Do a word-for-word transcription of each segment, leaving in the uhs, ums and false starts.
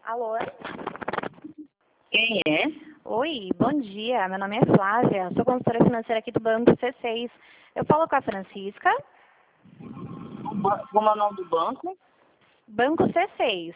Alô? Quem é? Oi, bom dia. Meu nome é Flávia. Sou consultora financeira aqui do Banco C seis. Eu falo com a Francisca. O ba- Como é o nome do banco? Banco C seis.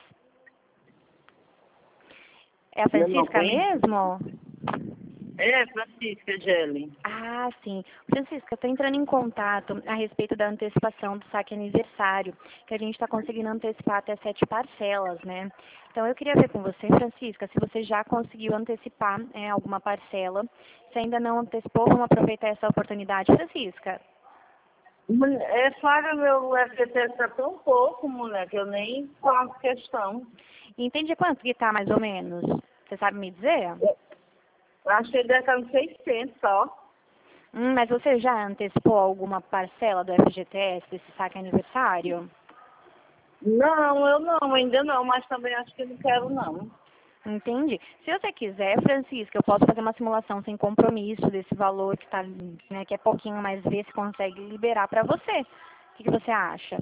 É a Eu não Francisca conheço. mesmo? É, Francisca Gelli. Ah, sim. Francisca, eu estou entrando em contato a respeito da antecipação do saque aniversário, que a gente está conseguindo antecipar até sete parcelas, né? Então, eu queria ver com você, Francisca, se você já conseguiu antecipar é, alguma parcela. Se ainda não antecipou, vamos aproveitar essa oportunidade. Francisca, Mulher, É, Flávia, meu F G T está tão pouco, mulher, que eu nem faço questão. entende quanto que está, mais ou menos? Você sabe me dizer? Eu achei que deve estar uns seiscentos só. Hum, mas você já antecipou alguma parcela do F G T S, desse saque aniversário? Não, eu não, ainda não, mas também acho que não quero, não. Entende? Se você quiser, Francisca, eu posso fazer uma simulação sem compromisso desse valor que tá, né, que é pouquinho, mas ver se consegue liberar para você. O que, que você acha?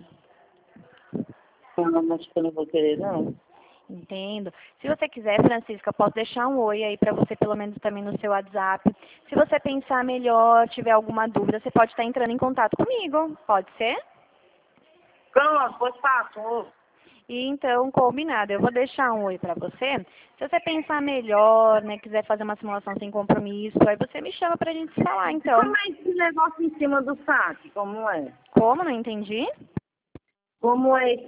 Não, acho que eu não vou querer, não. Entendo. Se você quiser, Francisca, eu posso deixar um oi aí para você, pelo menos também no seu WhatsApp. Se você pensar melhor, tiver alguma dúvida, você pode estar entrando em contato comigo. Pode ser? Pronto, pois faço. E então, combinado. Eu vou deixar um oi para você. Se você pensar melhor, né, quiser fazer uma simulação sem compromisso, aí você me chama para a gente se falar, então. Como é esse negócio em cima do saque? Como é? Como? Não entendi? Como é